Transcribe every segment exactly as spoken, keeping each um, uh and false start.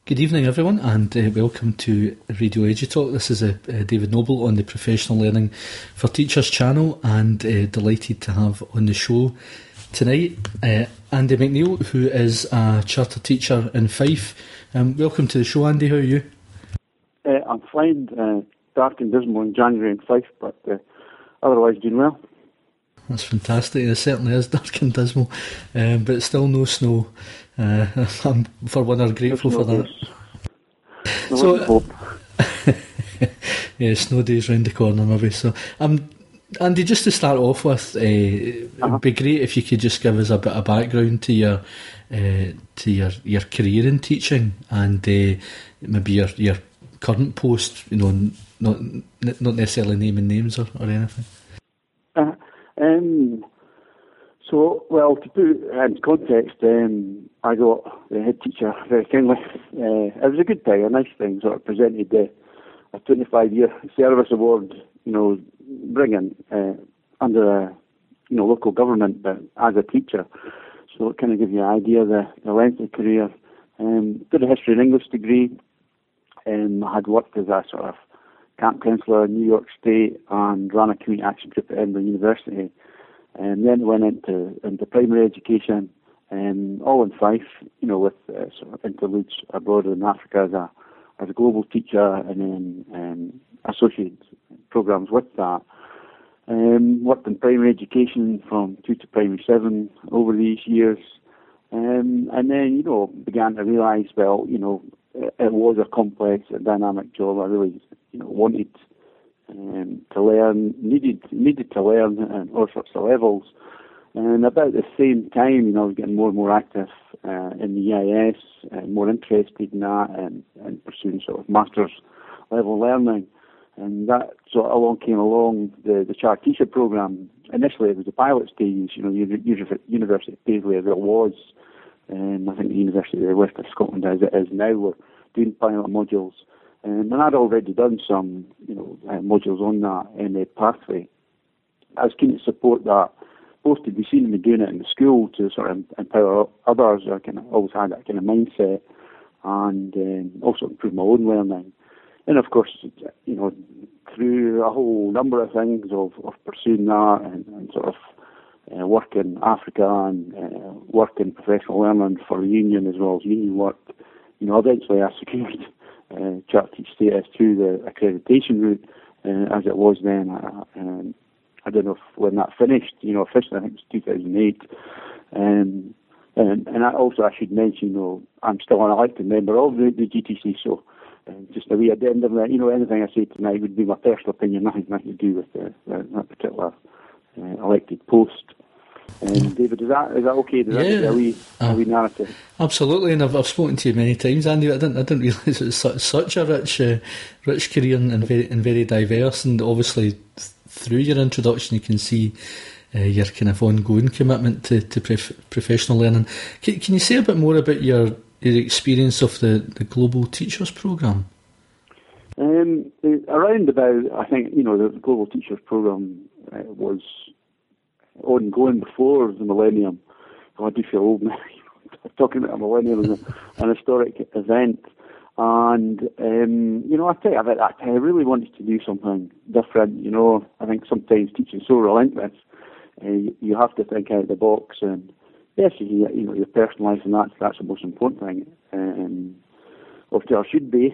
Good evening, everyone, and uh, welcome to Radio EduTalk. This is uh, uh, David Noble on the Professional Learning for Teachers channel, and uh, delighted to have on the show tonight uh, Andy McNeil, who is a chartered teacher in Fife. Um, welcome to the show, Andy. How are you? Uh, I'm fine. Uh, dark and dismal in January in Fife, but uh, otherwise doing well. That's fantastic. It certainly is dark and dismal, um, but still no snow. Uh, I'm, for one, are grateful for that. No so, hope. yeah, snow days round the corner, maybe. So, um, Andy, just to start off with, uh, uh-huh. it'd be great if you could just give us a bit of background to your uh, to your, your career in teaching and uh, maybe your your current post. You know, not not necessarily naming names or, or anything. Uh, um. So, well, to put it in context, um, I got the head teacher very kindly. Uh, it was a good thing, a nice thing, sort of presented uh, a twenty-five year service award, you know, bringing uh, under a, you know, local government, but as a teacher. So it kind of gives you an idea of the, the length of the career. Um, did a history and English degree. Um, I had worked as a sort of camp counsellor in New York State and ran a community action group at Edinburgh University. And then went into into primary education, um, all in Fife, you know, with uh, sort of interludes abroad in Africa as a as a global teacher, and then um, associate programs with that. Um, worked in primary education from two to primary seven over these years, um, and then you know began to realise, well, you know, it, it was a complex, a dynamic job. I really, you know, wanted. Um, to learn, needed needed to learn at all sorts of levels. And about the same time, you know, I was getting more and more active uh, in the E I S, uh, more interested in that, and, and pursuing sort of master's level learning. And that sort of along came along the, the Chartered Teacher Programme. Initially, it was the pilot stage, you know, University of Paisley as it was. Um, I think the University of the West of Scotland as it is now, we're doing pilot modules. Um, and I'd already done some, you know, uh, modules on that M A pathway. I was keen to support that, both to be seen me doing it in the school to sort of empower others. I kind of always had that kind of mindset, and um, also improve my own learning. And of course, you know, through a whole number of things of, of pursuing that and, and sort of uh, work in Africa and uh, work in professional learning for the union as well as union work, you know, eventually I secured Uh, chartered teacher status through the accreditation route, uh, as it was then. Uh, um, I don't know if, when that finished, you know, officially I think it was two thousand eight. Um, and, and I also I should mention, you know, I'm still an elected member of the, the G T C, so uh, just a wee addendum that, you know, anything I say tonight would be my personal opinion, nothing, nothing to do with the, the, that particular uh, elected post. Um, David, is that is that okay? Does yeah, that give you a wee, uh, a wee narrative? Absolutely, and I've, I've spoken to you many times, Andy. I didn't I didn't realise it was such, such a rich uh, rich career and, and very and very diverse. And obviously, th- through your introduction, you can see uh, your kind of ongoing commitment to to prof- professional learning. Can, can you say a bit more about your your experience of the, the Global Teachers Programme? Um, around about, I think, you know, the Global Teachers Programme uh, was ongoing before the millennium. Oh, I do feel old now. Talking about a millennium is a, an historic event. And, um, you know, I tell you, I, I really wanted to do something different. You know, I think sometimes teaching is so relentless. Uh, you, you have to think out of the box. And, yes, you, you know, your personal life, and that's, that's the most important thing. Um, or there should be.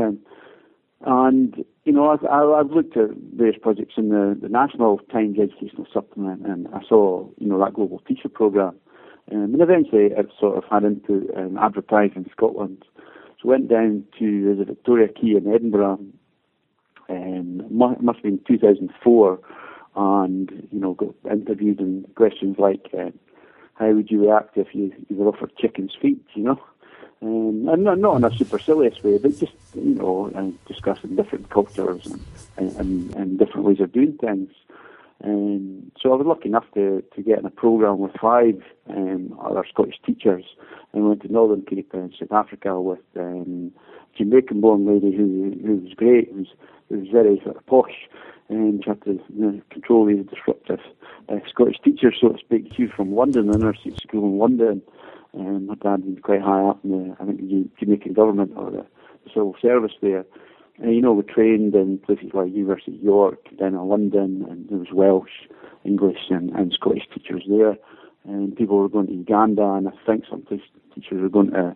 And, you know, I've, I've looked at various projects in the, the National Times Educational Supplement, and I saw, you know, that Global Teacher Programme. Um, and eventually it sort of had into um, advertising in Scotland. So went down to the Victoria Quay in Edinburgh, um, must have been two thousand four, and, you know, got interviewed, and questions like, uh, how would you react if you, you were offered chicken's feet, you know? Um, and not, not in a supercilious way, but just, you know, and discussing different cultures and, and, and different ways of doing things. Um, so I was lucky enough to, to get in a programme with five um, other Scottish teachers, and went to Northern Cape and South Africa with um, a Jamaican-born lady who who was great, who was, who was very sort of posh, and she had to, you know, control these disruptive uh, Scottish teachers, so to speak. She was from London, the Inner City School in London. Um, my dad was quite high up in the, I think, the Jamaican government or the, the civil service there. And, you know, we trained in places like University of York, down in London, and there was Welsh, English, and, and Scottish teachers there. And people were going to Uganda, and I think some place teachers were going to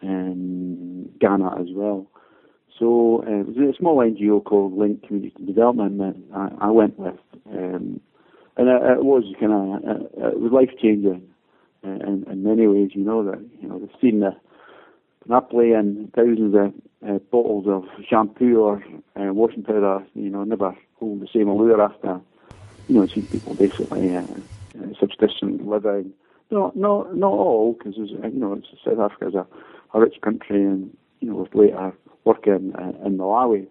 um, Ghana as well. So uh, it was a small N G O called Link Community Development that I, I went with. Um, and it, it was kind of, uh, it was life-changing uh, in, in many ways, you know, that, you know, they've seen the monopoly and thousands of uh, bottles of shampoo or uh, washing powder, you know, never hold the same allure after, you know, see people basically uh, uh, subsistence living. No, no, not all, because, you know, it's, South Africa is a, a rich country and, you know, with later working uh, in Malawi.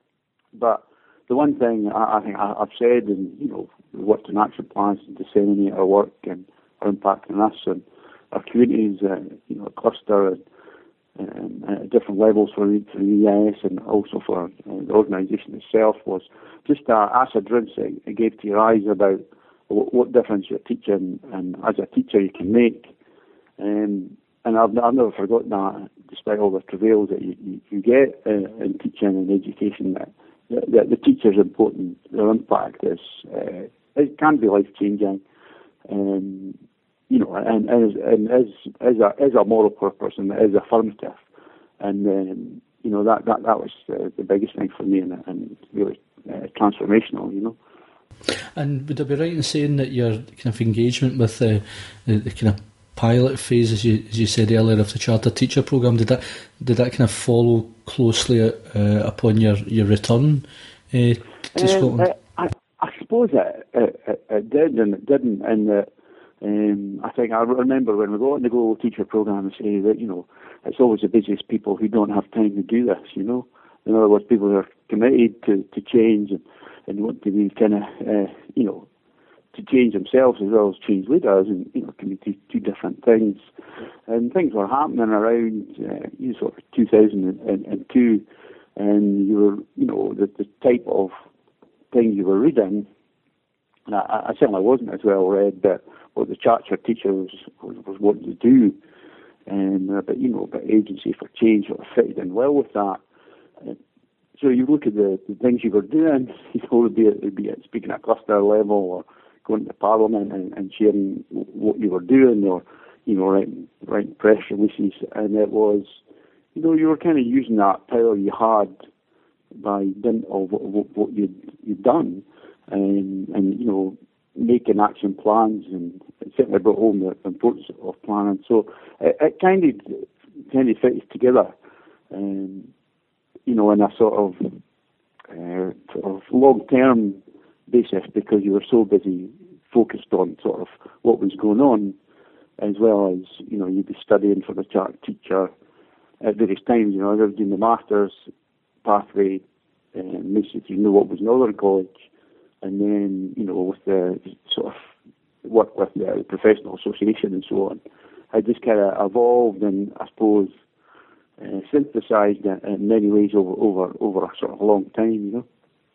But the one thing I, I think I, I've said, and, you know, we worked on action plans to disseminate our work and our impact on us and our communities, uh, you know, cluster and Um, at different levels for the, for the E I S and also for uh, the organisation itself was just a acid rinse it, it gave to your eyes about what, what difference your teaching and as a teacher you can make. Um, and I've, I've never forgotten that, despite all the travails that you, you, you get uh, in teaching and education, that, that the teacher's important, their impact is, uh, it can be life-changing. Um, You know, and, and, and as as a as a moral purpose and as affirmative, and um, you know that that that was uh, the biggest thing for me, and, and really uh, transformational. You know. And would I be right in saying that your kind of engagement with the, the, the kind of pilot phase, as you as you said earlier, of the Charter Teacher Programme, did that did that kind of follow closely uh, upon your your return uh, to um, Scotland? I, I, I suppose it, it, it did and it didn't, and. Uh, Um, I think I remember when we go on the Global Teacher Programme and say that, you know, it's always the busiest people who don't have time to do this, you know. In other words, people who are committed to, to change and, and want to be kind of, uh, you know, to change themselves as well as change leaders, and, you know, can be two, two different things. And things were happening around, uh, you know, sort of two thousand two, and you were, you know, the, the type of things you were reading, and I, I certainly wasn't as well read, but what the Charter Teacher was, was, was wanting to do, and uh, but you know, but agency for change sort of fitted in well with that. Uh, so you look at the, the things you were doing, you know, be it, be it speaking at cluster level or going to Parliament and, and sharing what you were doing, or you know, writing, writing press releases, and it was, you know, you were kind of using that power you had by dint of what, what, what you'd, you'd done, and and you know, making action plans, and it certainly brought home the importance of planning. So it, it kind of kind of fits together, um, you know, in a sort of uh, sort of long-term basis, because you were so busy focused on sort of what was going on, as well as, you know, you'd be studying for the Charter Teacher at various times. You know, I was doing the Masters pathway, and most of you know what was Northern College. And then, you know, with the sort of work with the professional association and so on, I just kind of evolved and, I suppose, uh, synthesised in many ways over, over over a sort of long time, you know.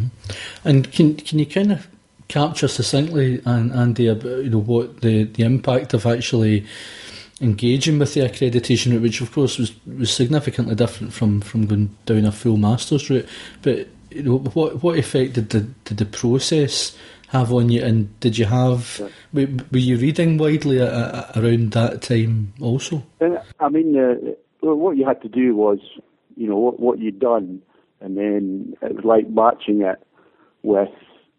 And can can you kind of capture succinctly, and Andy, about, you know, what the, the impact of actually engaging with the accreditation route, which of course was, was significantly different from, from going down a full master's route, but you know, what what effect did the did the process have on you, and did you have were, were you reading widely a, a, around that time also? I mean, uh, what you had to do was, you know, what, what you'd done, and then it was like matching it with,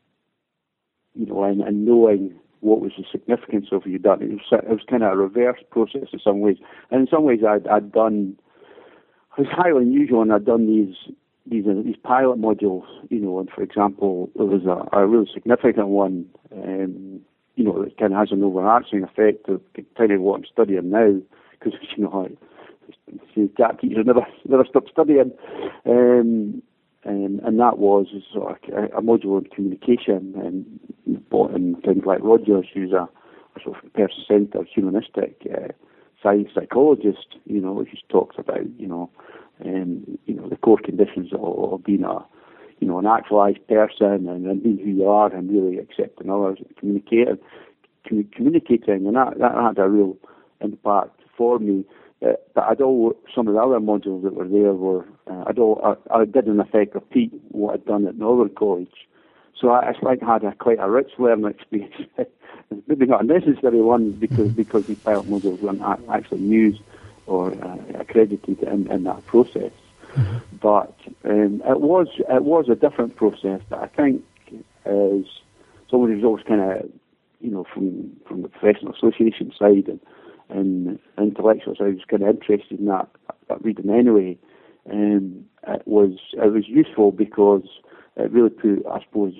you know, and, and knowing what was the significance of what you'd done. It was, it was kind of a reverse process in some ways, and in some ways I'd, I'd done. It was highly unusual, and I'd done these. These uh, these pilot modules, you know, and for example, there was a, a really significant one, um, you know, that kind of has an overarching effect of kind of what I'm studying now, because, you know, I, that teachers never never stop studying, um, and and that was sort of a, a module on communication, and bought in things like Rogers, who's a, a sort of person-centered, humanistic uh, science psychologist, you know, who talks about, you know. Um, you know, the core conditions of, of being a, you know, an actualised person, and, and being who you are, and really accepting others, and communicating, communicating, and that, that had a real impact for me. Uh, but I'd all some of the other modules that were there were uh, I'd all I, I did in effect repeat what I'd done at Northern College. So I, it's like I had a quite a rich learning experience. Maybe not a necessary one because because these pilot modules weren't actually used or uh, accredited in, in that process. Mm-hmm. But um, it was it was a different process that I think is someone who's always kind of, you know, from from the professional association side and, and intellectual side was kind of interested in that, that reading anyway. Um, it was it was useful because it really put, I suppose,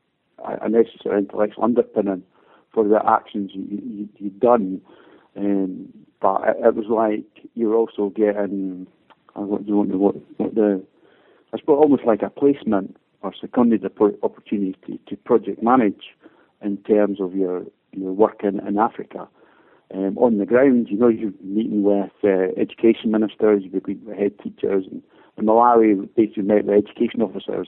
a, a necessary intellectual underpinning for the actions you, you, you'd done. Um, but it, it was like you're also getting, I don't know what, what the, I suppose almost like a placement or seconded opportunity to, to project manage in terms of your, your work in, in Africa. Um, on the ground, you know, you're meeting with uh, education ministers, you're meeting with head teachers. And in Malawi, basically met with education officers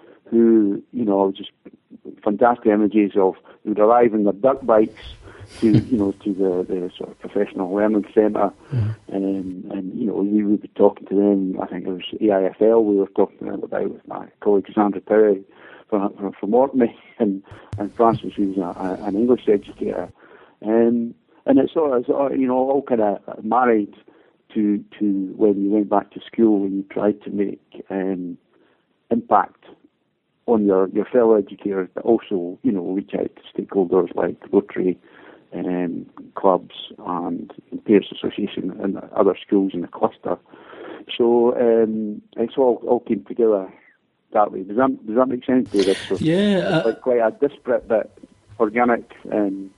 who, you know, just fantastic images of, who would arrive in their dirt bikes to, you know, to the, the sort of professional learning centre. Mm-hmm. And, and, you know, we would be talking to them. I think it was A I F L we were talking to them about with my colleague Sandra Perry from, from, from Orkney, and, and Francis, who's a, a, an English educator. Um, and it's sort of, sort of, you know, all kind of married to, to when you went back to school and you tried to make um, impact on your, your fellow educators, but also, you know, reach out to stakeholders like Rotary, um, clubs and Parents Association and other schools in the cluster. So um, it's all, all came together that way. Does that, does that make sense, David? So yeah. Uh, it's like quite a disparate but organic um,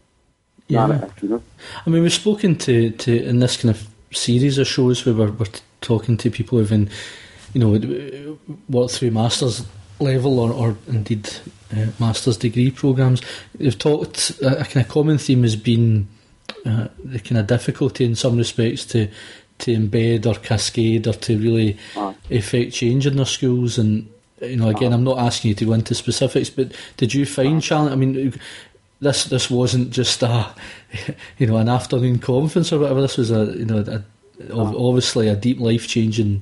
yeah. narrative, you know? I mean, we've spoken to, to in this kind of series of shows where we're, we're talking to people who've, been, you know, worked through masters level or, or indeed uh, master's degree programmes. They've talked, a, a kind of common theme has been uh, the kind of difficulty in some respects to to embed or cascade or to really ah. effect change in their schools. And, you know, again, ah. I'm not asking you to go into specifics, but did you find ah. challenge? I mean, this this wasn't just a, you know, an afternoon conference or whatever. This was a, you know, a, ah. obviously a deep life changing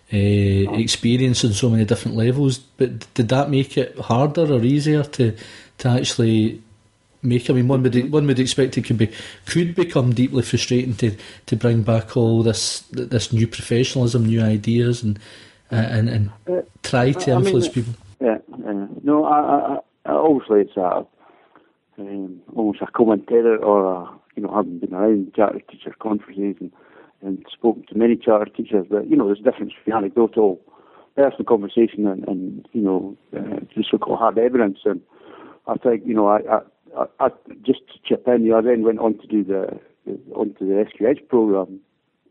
Uh, experience on so many different levels, but did that make it harder or easier to to actually make? I mean, one would one would expect it could be could become deeply frustrating to, to bring back all this this new professionalism, new ideas, and uh, and and uh, try to I influence mean, people. Yeah, uh, no, I, I, obviously it's a um, almost a commentator or a, you know, having been around charter teacher conferences and. and spoken to many charter teachers, but, you know, there's a difference between anecdotal personal conversation and, and you know, uh, the so-called hard evidence. And I think, you know, I, I, I just to chip in, you know, I then went on to do the, the onto the S Q H program.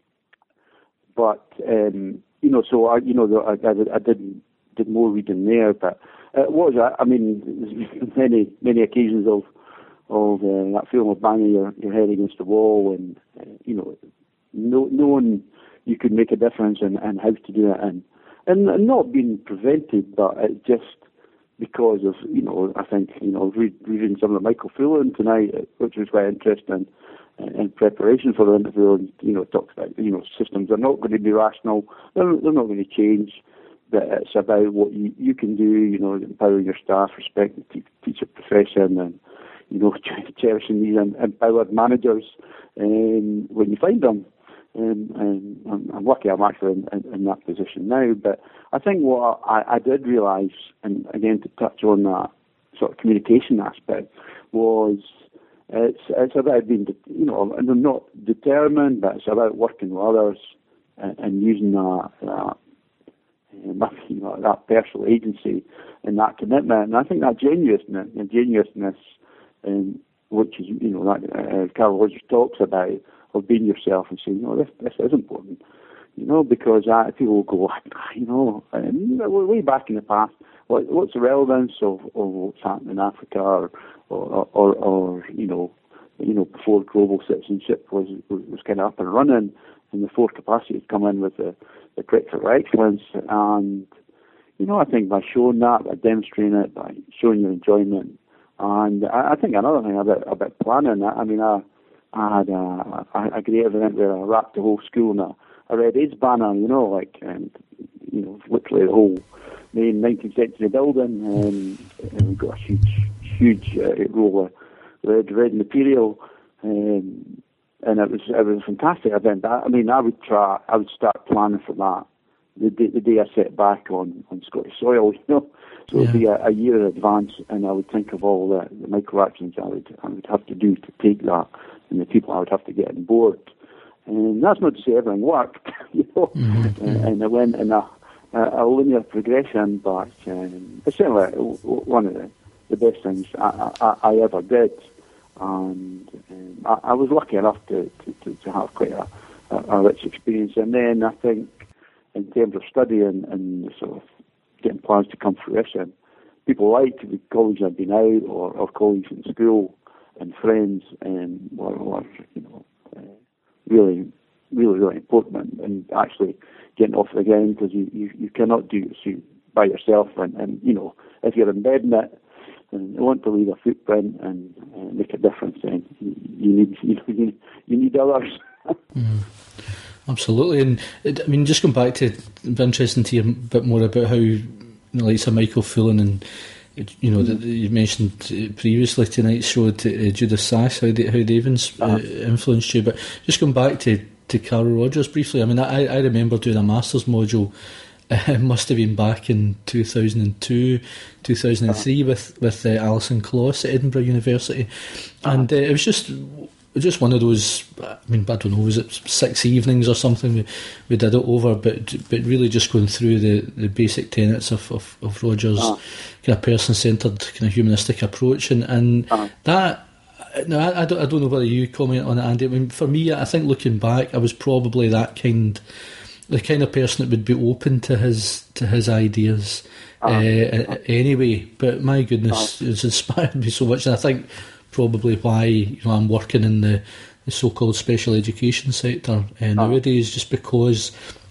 But, um, you know, so I, you know, I, I, I did, did more reading there, but it was, I, I mean, there's many, many occasions of, of uh, that feeling of banging your, your head against the wall and, uh, you know, No, knowing you could make a difference and, and how to do it, and, and and not being prevented, but it just because of, you know, I think, you know, read, reading some of the Michael Fullan tonight, which was quite interesting in, in preparation for the interview, and, you know, talks about, you know, systems are not going to be rational, they're, they're not going to change, but it's about what you, you can do, you know, empowering your staff, respecting the te- teacher profession, and, you know, cherishing these empowered managers um, when you find them. Um, and I'm, I'm lucky I'm actually in, in, in that position now. But I think what I, I did realise, and again to touch on that sort of communication aspect, was it's it's about being, you know, and I'm not determined, but it's about working with others and, and using that, that you know, that personal agency and that commitment. And I think that genuineness, the genuineness, um, which is, you know, that uh, Carol Rogers talks about, of being yourself and saying, you know, this this is important, you know, because uh, people will go, you know, um, way back in the past, what, what's the relevance of, of what's happening in Africa, or or, or, or you know, you know, before global citizenship was was, was kind of up and running, and the fourth capacity had come in with the the curriculum for excellence, and you know, I think by showing that, by demonstrating it, by showing your enjoyment, and I, I think another thing about about planning, I, I mean, I. I had a, a, a great event where I wrapped the whole school in a, a Red AIDS banner, you know, like, and, you know, literally the whole main nineteenth century building, um, and we got a huge, huge uh, roll of red, red material, um, and it was it was a fantastic event. I, I mean, I would try, I would start planning for that the day, the day I set back on, on Scottish soil, you know. So yeah. It would be a, a year in advance, and I would think of all the, the micro actions I would I would have to do to take that, and the people I would have to get on board. And that's not to say everything worked, you know. Mm-hmm. And, and it went in a, a, a linear progression, but um, it's certainly one of the, the best things I, I, I ever did. And um, I, I was lucky enough to, to, to, to have quite a, a, a rich experience. And then I think, in terms of studying and sort of getting plans to come to fruition, people like the colleagues I've been out, or, or colleagues in school and friends, and were, were you know, uh, really, really, really important. And actually getting off the ground, because you, you, you cannot do it by yourself. And, and you know, if you're embedding it and you want to leave a footprint and uh, make a difference, then you, you need you, know, you need you need others. mm. Absolutely, and it, I mean, just going back to, it'd be interesting to hear a bit more about how, you know, like Sir Michael Phelan and, you know, mm. that you mentioned previously tonight's show to uh, Judith Sass, how they how they've uh, uh-huh. influenced you. But just going back to, to Carol Rogers briefly, I mean, I, I remember doing a masters module. It must have been back in two thousand two, two thousand three uh-huh. with with uh, Alison Kloss at Edinburgh University, uh-huh. and uh, it was just. Just one of those, I mean, I don't know, was it six evenings or something we, we did it over, but but really just going through the, the basic tenets of, of, of Rogers' uh-huh. kind of person-centred, kind of humanistic approach, and, and uh-huh. that, now I, I, don't, I don't know whether you comment on it, Andy. I mean, for me, I think looking back, I was probably that kind, the kind of person that would be open to his to his ideas uh-huh. uh, anyway, but my goodness, uh-huh. it's inspired me so much, and I think probably why, you know, I'm working in the, the so-called special education sector uh, nowadays, just because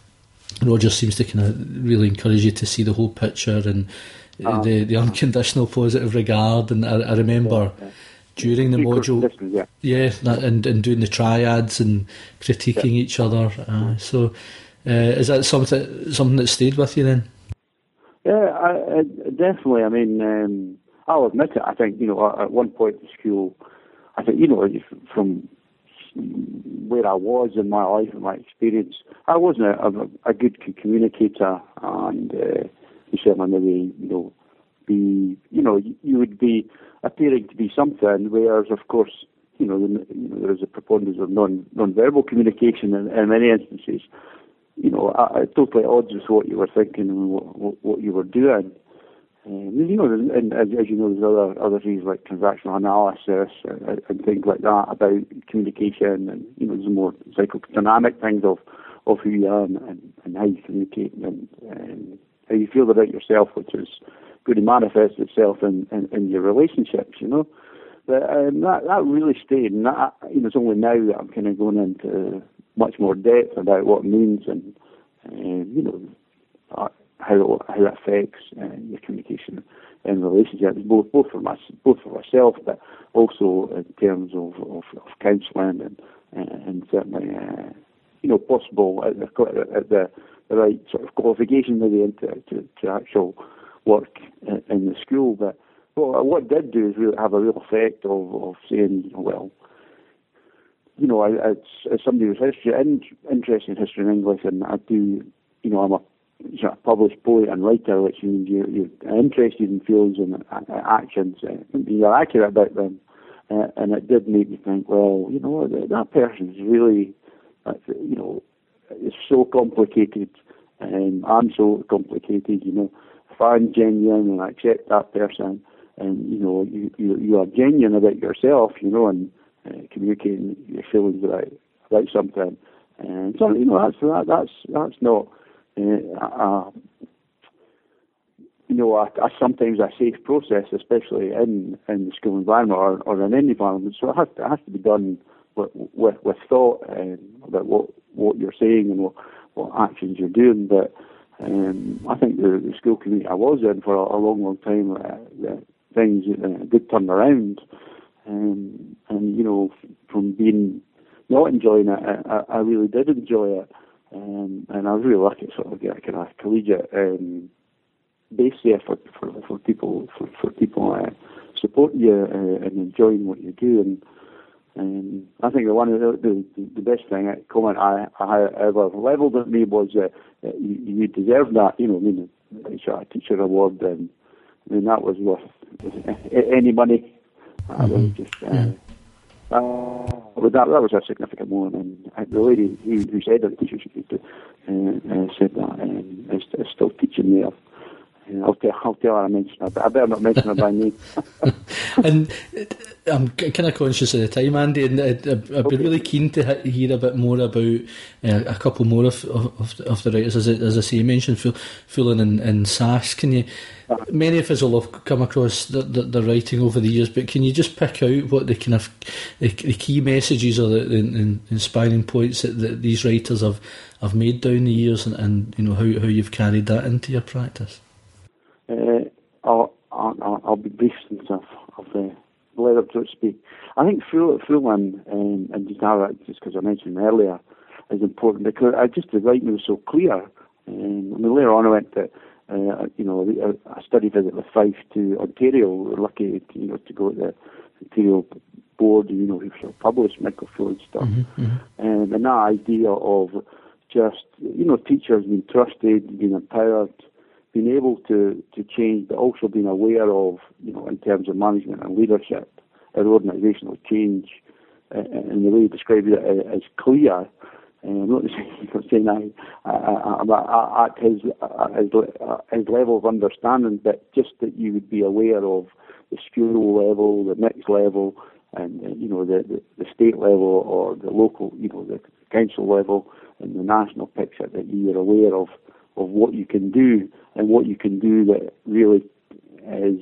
Roger seems to kind of really encourage you to see the whole picture and uh, the, the unconditional positive regard. And I, I remember yeah, yeah. during the module, yeah, yeah that, and, and doing the triads and critiquing yeah. each other. Uh, so, uh, is that something something that stayed with you then? Yeah, I, I, definitely. I mean. Um, I'll admit it, I think, you know, at one point in school, I think, you know, from where I was in my life and my experience, I wasn't a, a, a good communicator, and uh, you certainly maybe, you know, be, you know, you would be appearing to be something, whereas, of course, you know, you know there's a preponderance of non, non-verbal communication in, in many instances, you know, I, I totally at odds with what you were thinking and what, what, what you were doing. Um, you know, and as, as you know, there's other other things like transactional analysis and, and things like that about communication, and you know, there's more psychodynamic things of, of who you are and, and how you communicate and, and how you feel about yourself, which is going to manifest itself in, in, in your relationships. You know, but um, that that really stayed, and that, you know, it's only now that I'm kind of going into much more depth about what it means and um, you know. Uh, how how it affects uh, your communication in relationships, both both for my, both for myself, but also in terms of of, of counselling and uh, and certainly uh, you know, possible at the at the, the right sort of qualification maybe into to, to actual work in, in the school. But well, what it did do is really have a real effect of of saying, well, you know, I, as, as somebody who's history and interested in history and English, and I do, you know, I'm a sort of published poet and writer, which means you're, you're interested in feelings and uh, actions, uh, you're accurate about them, uh, and it did make me think, well, you know, that, that person's really, uh, you know, it's so complicated, and I'm so complicated, you know, if I'm genuine and I accept that person, and, you know, you, you, you are genuine about yourself, you know, and uh, communicating your feelings about, about something, and so, you know, that's, that, that's, that's not, Uh, uh, you know, a, a sometimes a safe process, especially in, in the school environment or, or in any environment. So it has to, it has to be done with with, with thought um, about what, what you're saying and what, what actions you're doing. But um, I think the, the school community I was in for a, a long, long time, uh, the things uh, did turn around. Um, and, you know, from being not enjoying it, I, I really did enjoy it. Um, and I was really lucky to sort of get a kind of collegiate um, base there for, for, for people for, for people uh, supporting you uh, and enjoying what you do. And um, I think the one of the, the, the best thing, a comment I, I ever levelled at me was uh, that you, you deserve that. You know, I mean, it's a teacher award, and I mean that was worth any money. Mm-hmm. I was just. Uh, yeah. Uh, but that that was a significant moment, and the lady who, who said that the teacher should uh, uh, said that um, is, is still teaching there. Uh, I'll tell I'll tell her I mention her, but I better not mention her by name. And I'm kind of conscious of the time, Andy, and I'd, I'd okay. be really keen to hear a bit more about uh, a couple more of of, of the writers. As I, as I say, you mentioned Fullan and, and Sass. Can you? Uh, many of us will have come across the, the, the writing over the years, but can you just pick out what the kind of the, the key messages or the, the, the inspiring points that, that these writers have, have made down the years, and, and you know how how you've carried that into your practice? Uh, I'll, I'll, I'll be brief since I've, I've uh, led up, so to speak. I think Fullan, um, and just now, just because I mentioned earlier, is important because I just the writing was so clear. Um, I mean, later on I went to, uh, you know, a, a study visit with Fife to Ontario. We were lucky, to, you know, to go to the Ontario board, you know, who sort of published Michael Fullan stuff. Mm-hmm, mm-hmm. Um, and that idea of just, you know, teachers being trusted, being empowered, being able to, to change, but also being aware of, you know, in terms of management and leadership, our organisational change, uh, and the way you described it as clear. And I'm not saying I, I, I, I, at his, his, his level of understanding, but just that you would be aware of the school level, the mixed level, and uh, you know the, the, the state level or the local, you know, the council level, and the national picture, that you are aware of of what you can do and what you can do that really is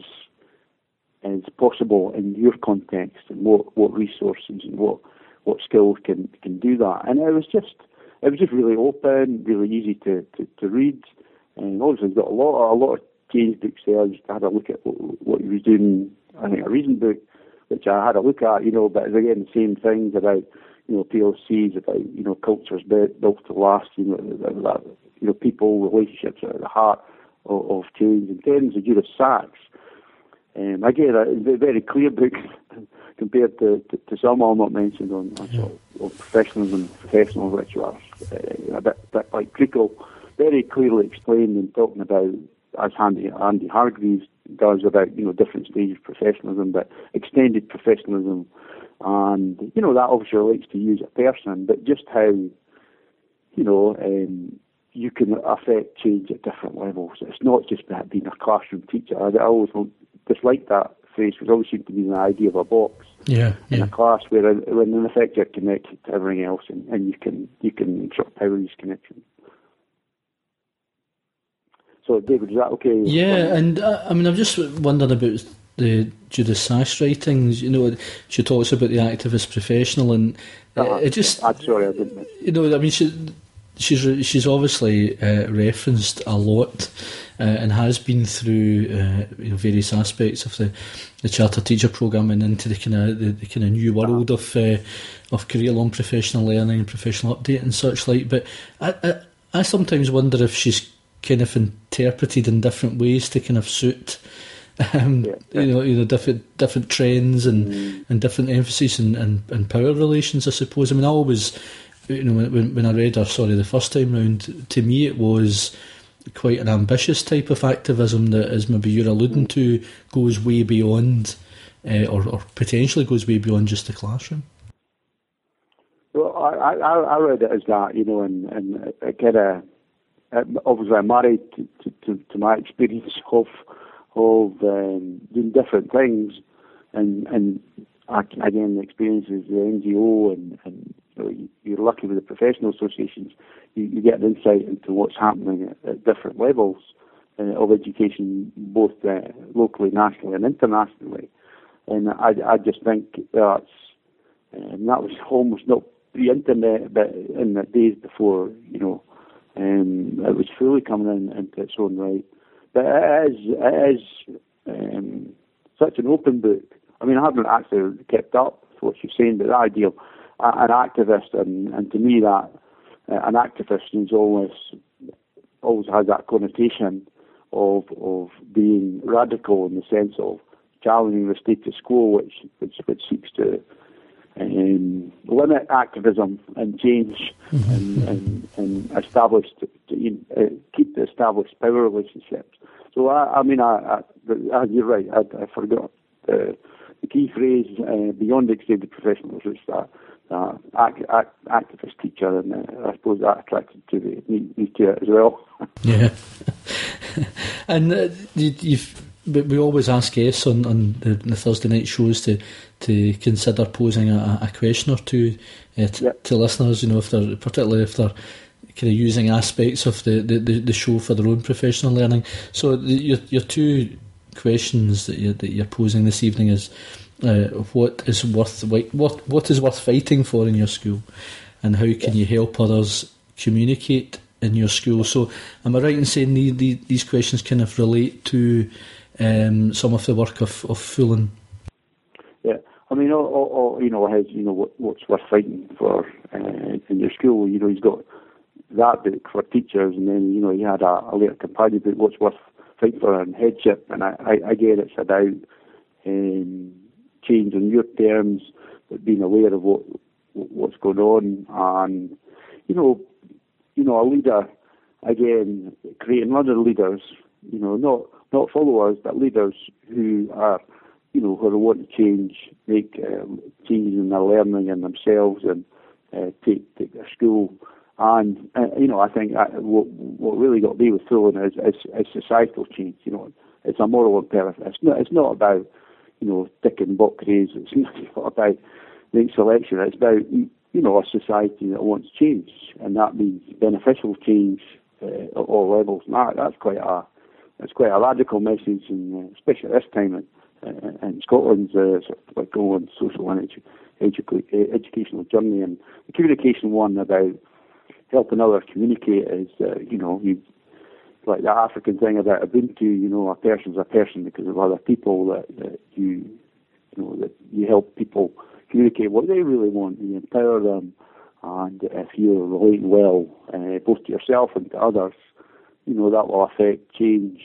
is possible in your context, and what, what resources and what, what skills can can do that. And it was just it was just really open, really easy to, to, to read, and obviously he's got a lot a lot of change books there. I just had a look at what, what he was doing. I think a reading book, which I had a look at, you know, but it's again the same things about, you know, P L Cs, about, you know, cultures built, built to last, you know, that, you know, people, relationships are at the heart of, of change. In terms of Judith Sachs, um, again, a very clear book compared to, to, to some I'll not mention on, on sort of, of professionalism, professional, which are uh, a bit, bit like Creakle, very clearly explained and talking about, as Andy, Andy Hargreaves does, about, you know, different stages of professionalism, but extended professionalism. And, you know, that obviously relates to you as a person, but just how, you know, um, you can affect change at different levels. It's not just about being a classroom teacher. I, I always dislike that phrase, because it always seems to be the idea of a box yeah, in yeah. a class where, when in effect, you're connected to everything else, and, and you can you can sort of power these connections. So, David, is that okay? Yeah, and uh, I mean, I'm just wondering about the Judith Sass writings. You know, she talks about the activist professional, and uh, uh-huh. it just. I'm sorry, I didn't. You know, I mean, she, she's she's obviously uh, referenced a lot, uh, and has been through uh, you know, various aspects of the, the Charter Teacher Programme and into the kind of the, the kind of new world of uh, of career-long professional learning and professional update and such like. But I, I I sometimes wonder if she's kind of interpreted in different ways to kind of suit um, yeah, yeah. you know you know different different trends and, mm. and different emphases and, and, and power relations, I suppose. I mean, I always, you know, when, when I read her, sorry, the first time round, to me it was quite an ambitious type of activism that, as maybe you're alluding mm. to, goes way beyond uh, or, or potentially goes way beyond just the classroom. Well, I, I, I read it as that, you know, and, and it kind of, obviously I'm married to, to, to, to my experience of of um, doing different things, and and again the experiences the N G O, and, and you know, you're lucky with the professional associations, you, you get an insight into what's happening at, at different levels uh, of education, both uh, locally, nationally, and internationally. And I, I just think that's um, that was almost not pre-internet, but in the days before, you know. Um, it was fully coming in into its own right. But it is, it is um, such an open book. I mean, I haven't actually kept up with what you're saying, but the idea of an activist, and, and to me that uh, an activist is always always has that connotation of of being radical in the sense of challenging the status quo, which which, which seeks to um, limit activism and change mm-hmm. and, and, and establish to, to, uh, keep the established power relationships. So I, I mean, I, I, you're right. I, I forgot the, the key phrase uh, beyond extended professionals, which that uh, act, act, activist teacher, and uh, I suppose that attracted to the, me, me to it as well. Yeah, and uh, you, you've. But we always ask guests on, on the, the Thursday night shows to to consider posing a, a question or two uh, t- yep. to listeners. You know, if they're particularly if they're kind of using aspects of the, the, the, the show for their own professional learning. So the, your your two questions that you that you're posing this evening is uh, what is worth what what is worth fighting for in your school, and how can you help others communicate in your school? So am I right in saying the, the, these questions kind of relate to Um, some of the work of, of Fullan? Yeah, I mean, all, all, all, you know, has you know what, what's worth fighting for uh, in your school. You know, he's got that book for teachers, and then you know he had a, a later companion book, what's worth fighting for in headship. And I, I again, it's about um, change on your terms, but being aware of what what's going on, and you know, you know, a leader again, creating other leaders. You know, not. Not followers, but leaders who are, you know, who want to change, make um, changes in their learning and themselves, and uh, take take their school. And uh, you know, I think uh, what what really got me with Fullan is, is is societal change. You know, it's a moral imperative. It's not it's not about you know ticking boxes. It's not about the selection. It's about you know a society that wants change, and that means beneficial change uh, at all levels. And that, that's quite a It's quite a radical message, and uh, especially at this time in, uh, in Scotland's uh, sort of like going social and edu- edu- educational journey. And the communication one about helping others communicate is, uh, you know, you like the African thing about Ubuntu. You know, a person's a person because of other people that, that you, you know, that you help people communicate what they really want. You empower them, and if you're relating well, uh, both to yourself and to others, you know, that will affect change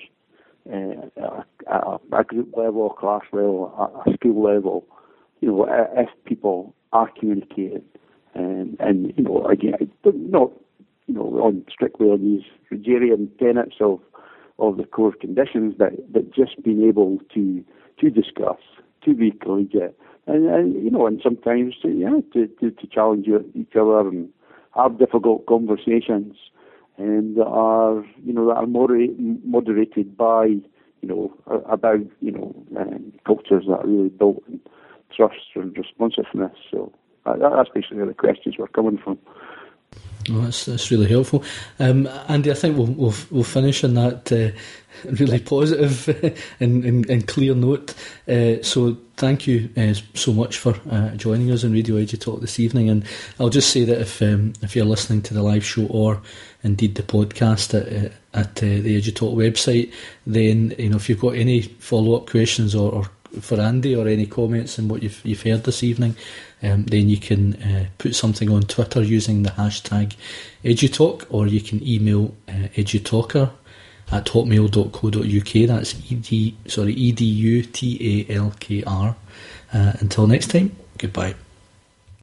uh, at a, a group level, a class level, a, a school level. You know, if people are communicating, and, and you know, again, not you know on strictly on these Rogerian tenets of of the core conditions, but but just being able to to discuss, to be collegiate, and, and you know, and sometimes to, yeah, to, to to challenge each other and have difficult conversations. And that are, you know, that are moder- moderated by, you know, about, you know, um, cultures that are really built on trust and responsiveness. So uh, that's basically where the questions were coming from. Well, that's that's really helpful, um, Andy. I think we'll we'll, we'll finish on that uh, really positive and, and, and clear note. Uh, so thank you uh, so much for uh, joining us on Radio EduTalk this evening. And I'll just say that if um, if you're listening to the live show or indeed the podcast at uh, at uh, the EduTalk website, then you know if you've got any follow up questions or, or for Andy or any comments on what you've you've heard this evening, um, then you can uh, put something on Twitter using the hashtag EduTalk, or you can email uh, edutalker at hotmail dot co dot uk. That's ed sorry E D U T A L K R. Uh, until next time, goodbye.